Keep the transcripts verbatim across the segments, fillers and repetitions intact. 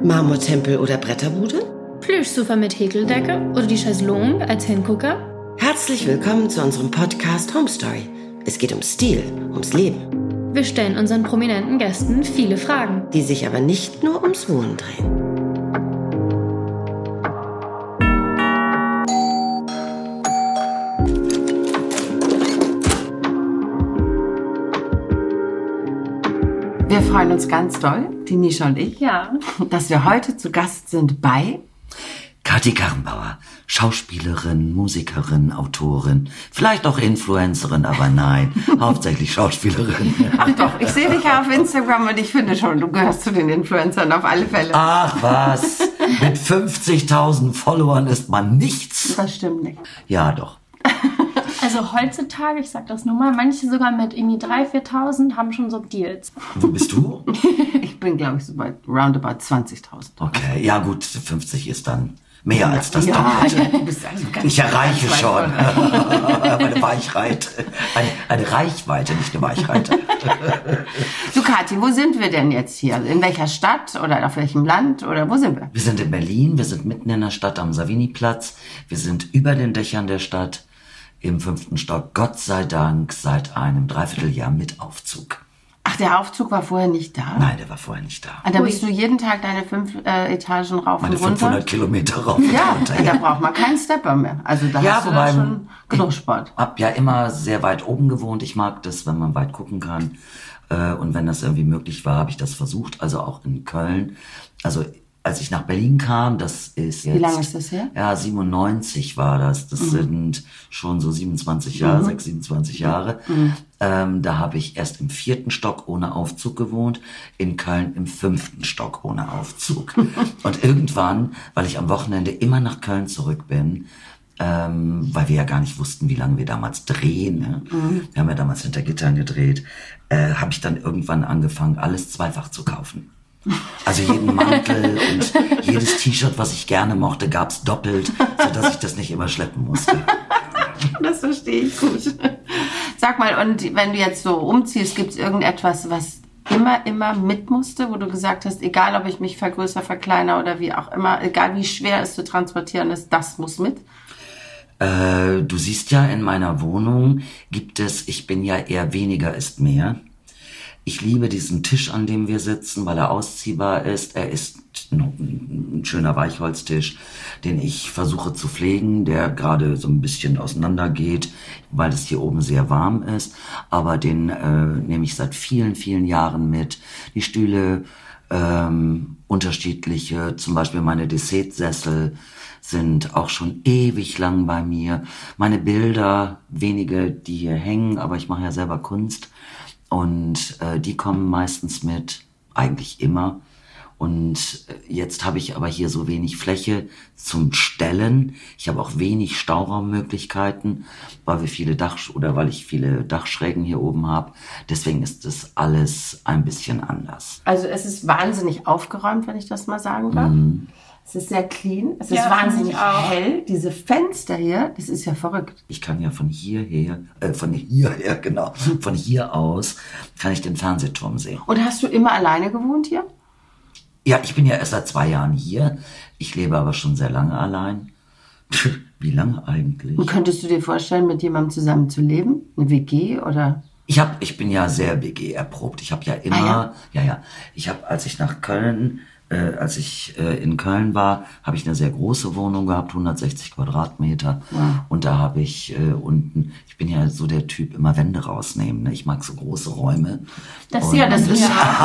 Marmortempel oder Bretterbude? Plüschsofa mit Häkeldecke oder die Chaiselongue als Hingucker? Herzlich willkommen zu unserem Podcast Home Story. Es geht um Stil, ums Leben. Wir stellen unseren prominenten Gästen viele Fragen, die sich aber nicht nur ums Wohnen drehen. Wir freuen uns ganz doll, die Nisha und ich, ja, dass wir heute zu Gast sind bei Kathi Karrenbauer, Schauspielerin, Musikerin, Autorin, vielleicht auch Influencerin, aber nein, hauptsächlich Schauspielerin. Ach doch, ich sehe dich ja auf Instagram und ich finde schon, du gehörst zu den Influencern auf alle Fälle. Ach was, mit fünfzigtausend Followern ist man nichts. Das stimmt nicht. Ja, doch. Also heutzutage, ich sag das nur mal, manche sogar mit irgendwie dreitausend, viertausend haben schon so Deals. Wo bist du? Ich bin, glaube ich, so bei roundabout zwanzigtausend. Okay, ja gut, fünfzig ist dann mehr als das ja, Doppelte. Ja, du bist also ganz ich erreiche schon. eine Weichreite. Eine, eine Reichweite, nicht eine Weichreite. Du, Kathi, wo sind wir denn jetzt hier? In welcher Stadt oder auf welchem Land oder wo sind wir? Wir sind in Berlin, wir sind mitten in der Stadt am Savini-Platz. Wir sind über den Dächern der Stadt im fünften Stock, Gott sei Dank, seit einem Dreivierteljahr mit Aufzug. Ach, der Aufzug war vorher nicht da? Nein, der war vorher nicht da. Ah, da bist du jeden Tag deine fünf äh, Etagen rauf Meine und runter? fünfhundert Kilometer rauf und ja, runter. Ja, da braucht man keinen Stepper mehr. Also da ja, hast du wobei, da schon genug Sport. Ich habe ja immer sehr weit oben gewohnt. Ich mag das, wenn man weit gucken kann. Äh, und wenn das irgendwie möglich war, habe ich das versucht. Also auch in Köln. Also als ich nach Berlin kam, das ist jetzt... Wie lange ist das her? Ja, siebenundneunzig war das. Das mhm. sind schon so siebenundzwanzig Jahre, mhm. sechs, siebenundzwanzig Jahre. Mhm. Ähm, da habe ich erst im vierten Stock ohne Aufzug gewohnt, in Köln im fünften Stock ohne Aufzug. Und irgendwann, weil ich am Wochenende immer nach Köln zurück bin, ähm, weil wir ja gar nicht wussten, wie lange wir damals drehen, ne? Mhm. Wir haben ja damals hinter Gittern gedreht, äh, habe ich dann irgendwann angefangen, alles zweifach zu kaufen. Also jeden Mantel und jedes T-Shirt, was ich gerne mochte, gab's doppelt, sodass ich das nicht immer schleppen musste. Das verstehe ich gut. Sag mal, und wenn du jetzt so umziehst, gibt's irgendetwas, was immer, immer mit musste, wo du gesagt hast, egal ob ich mich vergrößere, verkleiner oder wie auch immer, egal wie schwer es zu transportieren ist, das muss mit? Äh, du siehst ja, in meiner Wohnung gibt es, ich bin ja eher weniger ist mehr. Ich liebe diesen Tisch, an dem wir sitzen, weil er ausziehbar ist. Er ist ein schöner Weichholztisch, den ich versuche zu pflegen, der gerade so ein bisschen auseinandergeht, weil es hier oben sehr warm ist. Aber den äh, nehme ich seit vielen, vielen Jahren mit. Die Stühle, ähm, unterschiedliche, zum Beispiel meine Dessertsessel sind auch schon ewig lang bei mir. Meine Bilder, wenige, die hier hängen, aber ich mache ja selber Kunst. Und äh, die kommen meistens mit, eigentlich immer. Und jetzt habe ich aber hier so wenig Fläche zum Stellen. Ich habe auch wenig Stauraummöglichkeiten, weil wir viele Dach oder weil ich viele Dachschrägen hier oben habe. Deswegen ist das alles ein bisschen anders. Also es ist wahnsinnig aufgeräumt, wenn ich das mal sagen darf. Mhm. Es ist sehr clean, es ist ja, wahnsinnig hell. Diese Fenster hier, das ist ja verrückt. Ich kann ja von hierher, äh, von hierher, genau, von hier aus kann ich den Fernsehturm sehen. Und hast du immer alleine gewohnt hier? Ja, ich bin ja erst seit zwei Jahren hier. Ich lebe aber schon sehr lange allein. Wie lange eigentlich? Und könntest du dir vorstellen, mit jemandem zusammen zu leben? Eine W G oder? Ich hab, ich bin ja sehr W G erprobt. Ich habe ja immer, ah, ja, ja, ja. Ich habe, als ich nach Köln Äh, als ich äh, in Köln war, habe ich eine sehr große Wohnung gehabt, hundertsechzig Quadratmeter. Wow. Und da habe ich äh, unten, ich bin ja so der Typ, immer Wände rausnehmen. Ne? Ich mag so große Räume. Das, und ja, das ist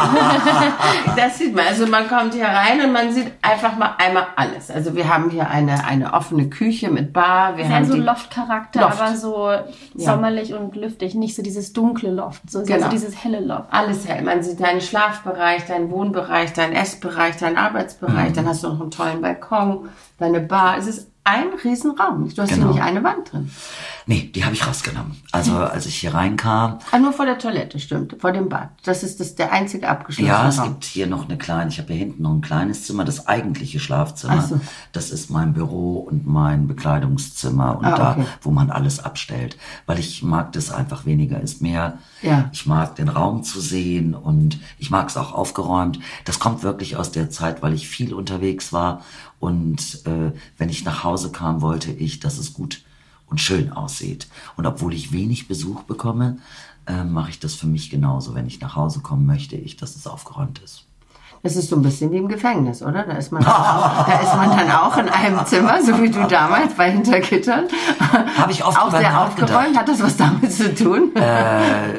ja. Das sieht man. Also man kommt hier rein und man sieht einfach mal einmal alles. Also wir haben hier eine eine offene Küche mit Bar. Wir sehr haben so die Loft-Charakter, Loft. aber so sommerlich ja. und lüftig. Nicht so dieses dunkle Loft, so, genau. so dieses helle Loft. Alles hell. Man sieht deinen Schlafbereich, deinen Wohnbereich, deinen Essbereich, deinen Arbeitsbereich, mhm. dann hast du noch einen tollen Balkon, deine Bar. Es ist ein Riesenraum. Du hast genau. hier nicht eine Wand drin. Nee, die habe ich rausgenommen. Also als ich hier reinkam. Ah, nur vor der Toilette, stimmt. Vor dem Bad. Das ist das der einzige abgeschlossene Ja, es Raum. gibt hier noch eine kleine, ich habe hier hinten noch ein kleines Zimmer, das eigentliche Schlafzimmer. Ach so. Das ist mein Büro und mein Bekleidungszimmer und Ah, okay. da, wo man alles abstellt. Weil ich mag das einfach, weniger ist mehr. Ja. Ich mag den Raum zu sehen und ich mag es auch aufgeräumt. Das kommt wirklich aus der Zeit, weil ich viel unterwegs war und äh, wenn ich nach Hause kam, wollte ich, dass es gut und schön aussieht. Und obwohl ich wenig Besuch bekomme, äh, mache ich das für mich genauso. Wenn ich nach Hause komme, möchte ich, dass es aufgeräumt ist. Das ist so ein bisschen wie im Gefängnis, oder? Da ist man, da ist man dann auch in einem Zimmer, so wie du damals bei Hintergittern. Habe ich oft auch drüber sehr nachgedacht. aufgeräumt. Hat das was damit zu tun? Äh,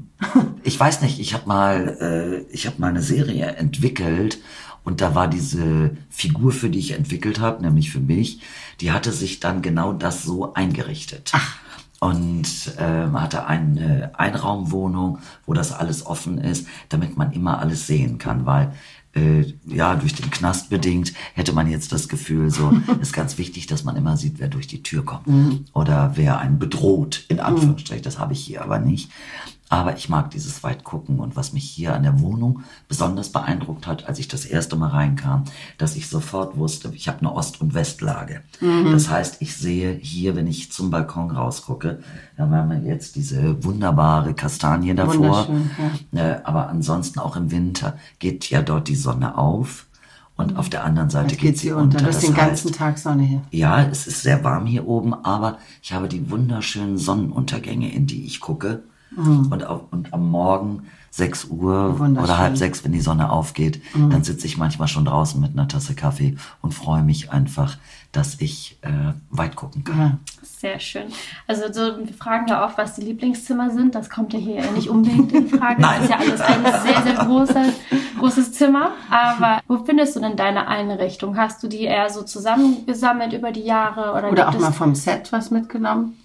ich weiß nicht, ich habe mal, äh, ich habe mal eine Serie entwickelt und da war diese Figur, für die ich entwickelt habe, nämlich für mich, die hatte sich dann genau das so eingerichtet. Ach. Und äh, man hatte eine Einraumwohnung, wo das alles offen ist, damit man immer alles sehen kann, weil äh, ja, durch den Knast bedingt hätte man jetzt das Gefühl, so ist ganz wichtig, dass man immer sieht, wer durch die Tür kommt mhm. oder wer einen bedroht, in Anführungsstrichen. Das habe ich hier aber nicht. Aber ich mag dieses Weitgucken und was mich hier an der Wohnung besonders beeindruckt hat, als ich das erste Mal reinkam, dass ich sofort wusste, ich habe eine Ost- und Westlage. Mhm. Das heißt, ich sehe hier, wenn ich zum Balkon rausgucke, da haben wir jetzt diese wunderbare Kastanie davor. Ja. Äh, aber ansonsten auch im Winter geht ja dort die Sonne auf. Und auf der anderen Seite geht, geht sie unter. Du hast den ganzen heißt, Tag Sonne hier. Ja, es ist sehr warm hier oben, aber ich habe die wunderschönen Sonnenuntergänge, in die ich gucke. Mhm. Und, auf, und am Morgen sechs Uhr oder halb sechs, wenn die Sonne aufgeht, mhm. dann sitze ich manchmal schon draußen mit einer Tasse Kaffee und freue mich einfach, dass ich äh, weit gucken kann. Ja. Sehr schön. Also so, wir fragen ja oft, was die Lieblingszimmer sind. Das kommt ja hier nicht unbedingt in Frage. Nein. Das ist ja alles ein sehr, sehr großes, großes Zimmer. Aber wo findest du denn deine Einrichtung? Hast du die eher so zusammengesammelt über die Jahre? Oder, oder auch mal vom Set was mitgenommen?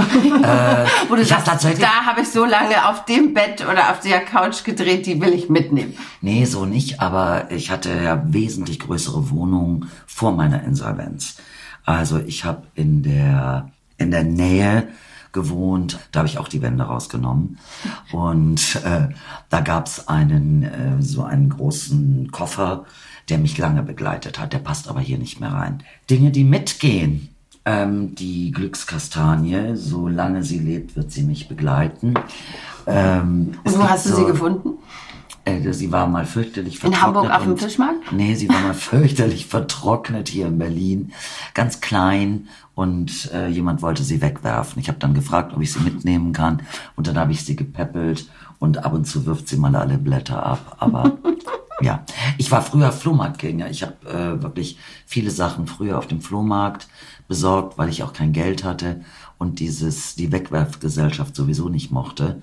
äh, Oder ich hab tatsächlich, da habe ich so lange auf dem Bett oder auf der Couch gedreht, die will ich mitnehmen. Nee, so nicht, aber ich hatte ja wesentlich größere Wohnungen vor meiner Insolvenz. Also ich habe in der in der Nähe gewohnt, da habe ich auch die Wände rausgenommen und äh, da gab's einen äh, so einen großen Koffer, der mich lange begleitet hat, der passt aber hier nicht mehr rein. Dinge, die mitgehen. Ähm, die Glückskastanie, solange sie lebt, wird sie mich begleiten. Ähm, und wo hast du so, sie gefunden? Äh, sie war mal fürchterlich vertrocknet. In Hamburg auf dem Fischmarkt? Nee, sie war mal fürchterlich vertrocknet hier in Berlin. Ganz klein und äh, jemand wollte sie wegwerfen. Ich habe dann gefragt, ob ich sie mitnehmen kann und dann habe ich sie gepäppelt und ab und zu wirft sie mal alle Blätter ab. Aber ja, ich war früher Flohmarktgänger. Ich habe äh, wirklich viele Sachen früher auf dem Flohmarkt besorgt, weil ich auch kein Geld hatte und dieses die Wegwerfgesellschaft sowieso nicht mochte.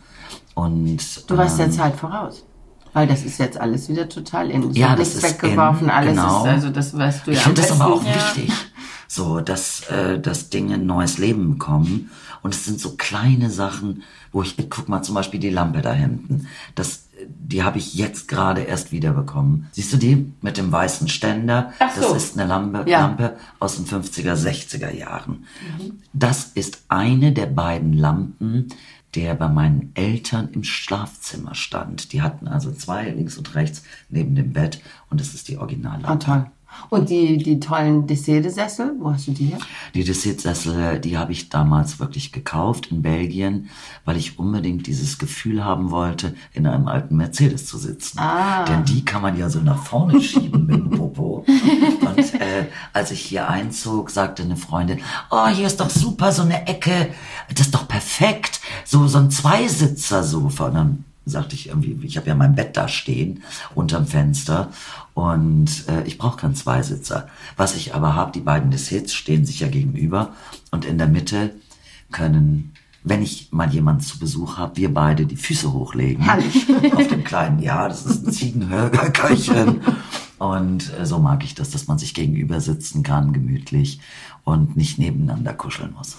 Und du warst ähm, der Zeit voraus. Weil das ist jetzt alles wieder total in. Ja, wird das nichts ist weggeworfen, in, alles genau. ist, also das weißt du ja. Ich finde das aber auch ja. wichtig, so, dass, äh, dass Dinge ein neues Leben bekommen. Und es sind so kleine Sachen, wo ich, guck mal, zum Beispiel die Lampe da hinten. Das, die habe ich jetzt gerade erst wiederbekommen. Siehst du die mit dem weißen Ständer? Ach so. Das ist eine Lampe, Ja. Lampe aus den fünfziger, sechziger Jahren. Mhm. Das ist eine der beiden Lampen, der bei meinen Eltern im Schlafzimmer stand. Die hatten also zwei, links und rechts, neben dem Bett. Und das ist die Originallampe. Ah, toll. Und die, die tollen Dessert-Sessel, wo hast du die her? Die Dessert-Sessel, die habe ich damals wirklich gekauft in Belgien, weil ich unbedingt dieses Gefühl haben wollte, in einem alten Mercedes zu sitzen. Ah. Denn die kann man ja so nach vorne schieben mit dem Popo. Und äh, als ich hier einzog, sagte eine Freundin, oh, hier ist doch super, so eine Ecke, das ist doch perfekt, so, so ein Zweisitzer-Sofa. Und dann sagte ich irgendwie, ich habe ja mein Bett da stehen, unterm Fenster und äh, ich brauche keinen Zweisitzer. Was ich aber habe, die beiden Desserts stehen sich ja gegenüber und in der Mitte können, wenn ich mal jemanden zu Besuch habe, wir beide die Füße hochlegen. Herrlich. Auf dem kleinen, ja, das ist ein Ziegenhörgerköchen. Und äh, so mag ich das, dass man sich gegenüber sitzen kann, gemütlich und nicht nebeneinander kuscheln muss.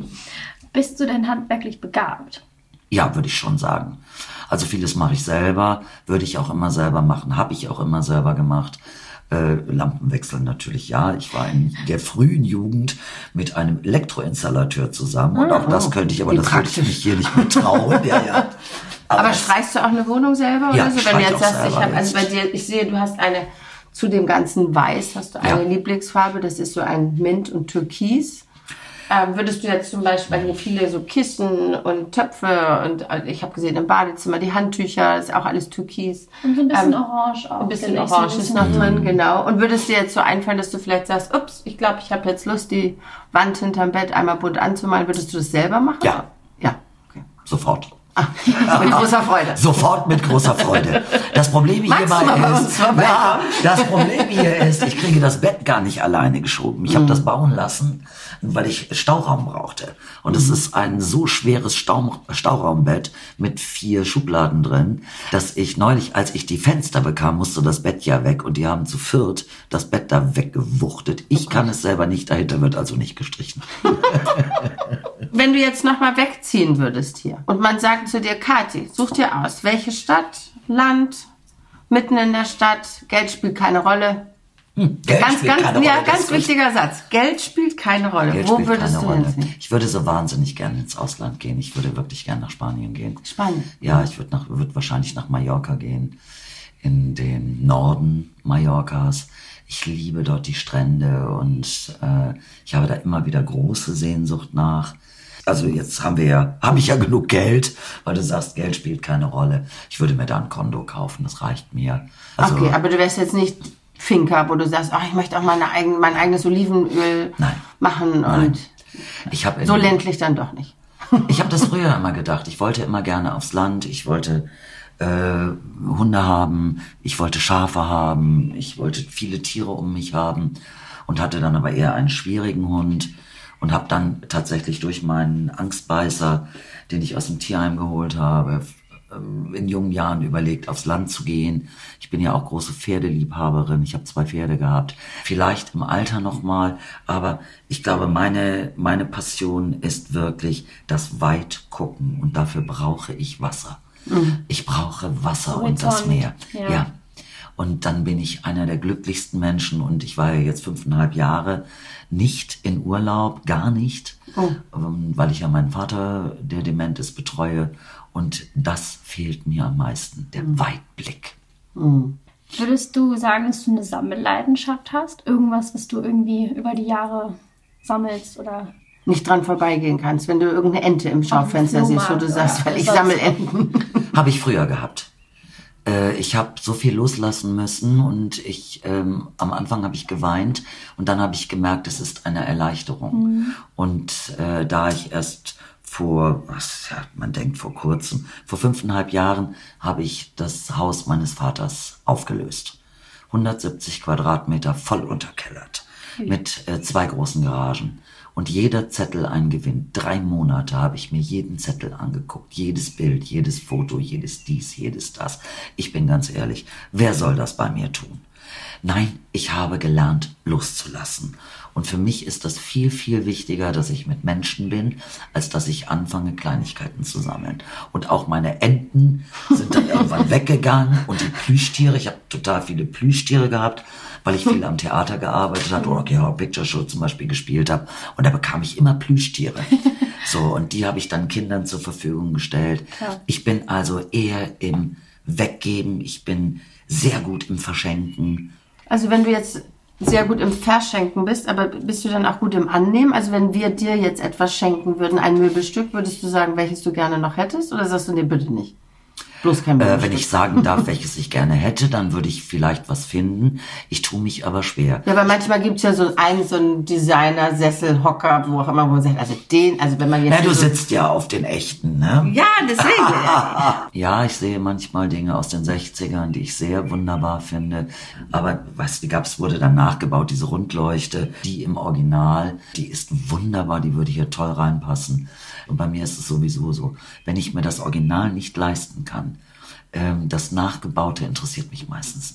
Bist du denn handwerklich begabt? Ja, würde ich schon sagen. Also vieles mache ich selber, würde ich auch immer selber machen, habe ich auch immer selber gemacht. Äh, Lampenwechsel natürlich, ja. Ich war in der frühen Jugend mit einem Elektroinstallateur zusammen und auch das könnte ich, aber Wie das würde ich mich hier nicht mehr trauen. ja, ja. Aber, Aber streichst du auch eine Wohnung selber Ja, oder so? ich Wenn du streich jetzt auch sagst, ich selber habe, also bei jetzt. dir, ich sehe, du hast eine, zu dem ganzen Weiß hast du eine Ja. Lieblingsfarbe, das ist so ein Mint und Türkis. Ähm, würdest du jetzt zum Beispiel hier viele so Kissen und Töpfe und äh, ich habe gesehen im Badezimmer die Handtücher, ist auch alles Türkis. Und so ein bisschen Ähm, orange auch. Ein bisschen finde ich, so Orange ist noch bisschen- drin, genau. Und würdest dir jetzt so einfallen, dass du vielleicht sagst, ups, ich glaube, ich habe jetzt Lust, die Wand hinterm Bett einmal bunt anzumalen. Würdest du das selber machen? Ja. Ja, okay. Sofort. Mit großer Freude. Sofort mit großer Freude. Das Problem Magst du mal hierbei bei ist, uns vorbeikommen? ja, das Problem hier ist, ich kriege das Bett gar nicht alleine geschoben. Ich habe das bauen lassen, weil ich Stauraum brauchte. Und es ist ein so schweres Stau, Stauraumbett mit vier Schubladen drin, dass ich neulich, als ich die Fenster bekam, musste das Bett ja weg und die haben zu viert das Bett da weggewuchtet. Ich kann es selber nicht, dahinter wird also nicht gestrichen. Wenn du jetzt nochmal wegziehen würdest hier und man sagt zu dir, Kathi, such dir aus, welche Stadt, Land, mitten in der Stadt, Geld spielt keine Rolle. Hm, Geld Ganz, spielt ganz, keine ja, Rolle, das ganz ist richtig. wichtiger Satz. Geld spielt keine Rolle. Geld Wo spielt würdest keine du Rolle. hinziehen? Ich würde so wahnsinnig gerne ins Ausland gehen. Ich würde wirklich gerne nach Spanien gehen. Spanien. Ja, ich würde nach, würde wahrscheinlich nach Mallorca gehen. In den Norden Mallorcas. Ich liebe dort die Strände und äh, ich habe da immer wieder große Sehnsucht nach. Also jetzt haben wir ja, habe ich ja genug Geld, weil du sagst, Geld spielt keine Rolle. Ich würde mir da ein Kondo kaufen, das reicht mir. Also, Okay, aber du wärst jetzt nicht Finca, wo du sagst, ach, ich möchte auch meine eigen, mein eigenes Olivenöl Nein. machen Nein. und ich habe so ländlich dann doch nicht. Ich habe das früher immer gedacht. Ich wollte immer gerne aufs Land. Ich wollte äh, Hunde haben. Ich wollte Schafe haben. Ich wollte viele Tiere um mich haben und hatte dann aber eher einen schwierigen Hund und habe dann tatsächlich durch meinen Angstbeißer, den ich aus dem Tierheim geholt habe, in jungen Jahren überlegt, aufs Land zu gehen. Ich bin ja auch große Pferdeliebhaberin. Ich habe zwei Pferde gehabt. Vielleicht im Alter nochmal, aber ich glaube, meine, meine Passion ist wirklich das Weitgucken und dafür brauche ich Wasser. Mhm. Ich brauche Wasser und das Meer. Ja. ja. Und dann bin ich einer der glücklichsten Menschen und ich war ja jetzt fünfeinhalb Jahre nicht in Urlaub, gar nicht, oh. weil ich ja meinen Vater, der dement ist, betreue. Und das fehlt mir am meisten, der mhm. Weitblick. Mhm. Würdest du sagen, dass du eine Sammelleidenschaft hast? Irgendwas, was du irgendwie über die Jahre sammelst oder... Nicht dran vorbeigehen kannst, wenn du irgendeine Ente im Schaufenster siehst, wo du sagst, weil ich sammle Enten. Habe ich früher gehabt. Äh, ich habe so viel loslassen müssen und ich ähm, am Anfang habe ich geweint und dann habe ich gemerkt, es ist eine Erleichterung. Mhm. Und äh, da ich erst vor, was, ja, man denkt vor kurzem, vor fünfeinhalb Jahren habe ich das Haus meines Vaters aufgelöst. hundertsiebzig Quadratmeter voll unterkellert. Mhm. Mit äh, zwei großen Garagen. Und jeder Zettel ein Gewinn. Drei Monate habe ich mir jeden Zettel angeguckt. Jedes Bild, jedes Foto, jedes dies, jedes das. Ich bin ganz ehrlich, wer soll das bei mir tun? Nein, ich habe gelernt, loszulassen. Und für mich ist das viel, viel wichtiger, dass ich mit Menschen bin, als dass ich anfange, Kleinigkeiten zu sammeln. Und auch meine Enten sind dann irgendwann weggegangen und die Plüschtiere, ich habe total viele Plüschtiere gehabt, weil ich viel am Theater gearbeitet habe oder okay, Picture Show zum Beispiel gespielt habe. Und da bekam ich immer Plüschtiere. So, und die habe ich dann Kindern zur Verfügung gestellt. Ja. Ich bin also eher im Weggeben, ich bin sehr gut im Verschenken. Also wenn du jetzt sehr gut im Verschenken bist, aber bist du dann auch gut im Annehmen? Also wenn wir dir jetzt etwas schenken würden, ein Möbelstück, würdest du sagen, welches du gerne noch hättest? Oder sagst du, nee, bitte nicht? Bloß kein Möbelstück. Äh, wenn ich sagen darf, welches ich gerne hätte, dann würde ich vielleicht was finden. Ich tue mich aber schwer. Ja, weil manchmal gibt's ja so einen, so einen Designer-Sesselhocker, wo auch immer, wo man sagt, also den, also wenn man jetzt... Ja, du so sitzt ja auf den echten, ne? Ja, deswegen. Ja, ich sehe manchmal Dinge aus den sechzigern, die ich sehr wunderbar finde. Aber was, die gab's, wurde dann nachgebaut, diese Rundleuchte, die im Original, die ist wunderbar, die würde hier toll reinpassen. Und bei mir ist es sowieso so, wenn ich mir das Original nicht leisten kann, ähm, das Nachgebaute interessiert mich meistens nicht.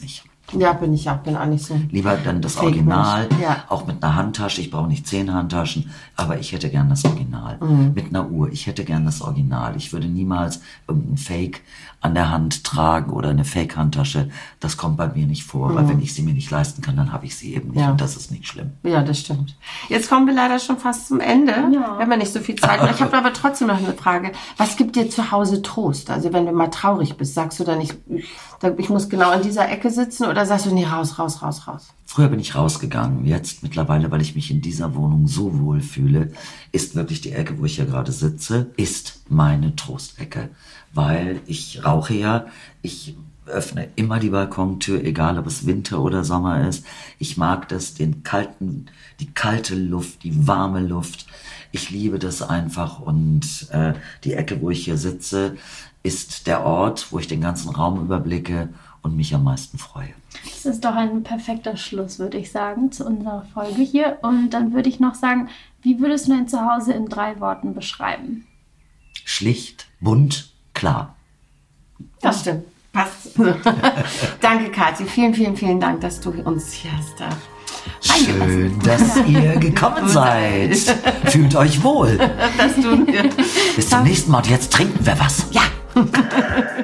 Ja, bin ich auch, bin auch nicht so. Lieber dann das Original, ja. Auch mit einer Handtasche. Ich brauche nicht zehn Handtaschen, aber ich hätte gern das Original. Mhm. Mit einer Uhr, ich hätte gern das Original. Ich würde niemals irgendein Fake an der Hand tragen oder eine Fake-Handtasche. Das kommt bei mir nicht vor, mhm. weil wenn ich sie mir nicht leisten kann, dann habe ich sie eben nicht ja. und das ist nicht schlimm. Ja, das stimmt. Jetzt kommen wir leider schon fast zum Ende. Ja. Wir haben ja nicht so viel Zeit. Ich habe aber trotzdem noch eine Frage. Was gibt dir zu Hause Trost? Also wenn du mal traurig bist, sagst du dann nicht, ich muss genau in dieser Ecke sitzen oder sagst du, nee, raus, raus, raus, raus? Früher bin ich rausgegangen. Jetzt mittlerweile, weil ich mich in dieser Wohnung so wohl fühle, ist wirklich die Ecke, wo ich hier gerade sitze, ist meine Trostecke. Weil ich rauche ja, ich öffne immer die Balkontür, egal ob es Winter oder Sommer ist. Ich mag das, den kalten, die kalte Luft, die warme Luft. Ich liebe das einfach und äh, die Ecke, wo ich hier sitze, ist der Ort, wo ich den ganzen Raum überblicke und mich am meisten freue. Das ist doch ein perfekter Schluss, würde ich sagen, zu unserer Folge hier. Und dann würde ich noch sagen, wie würdest du dein Zuhause in drei Worten beschreiben? Schlicht, bunt, klar. Das stimmt. Passt. Danke, Kathi. Vielen, vielen, vielen Dank, dass du uns hier hast. Da Schön, dass ihr gekommen seid. Fühlt euch wohl. Dass du, Bis zum nächsten Mal. Und jetzt trinken wir was. Ja.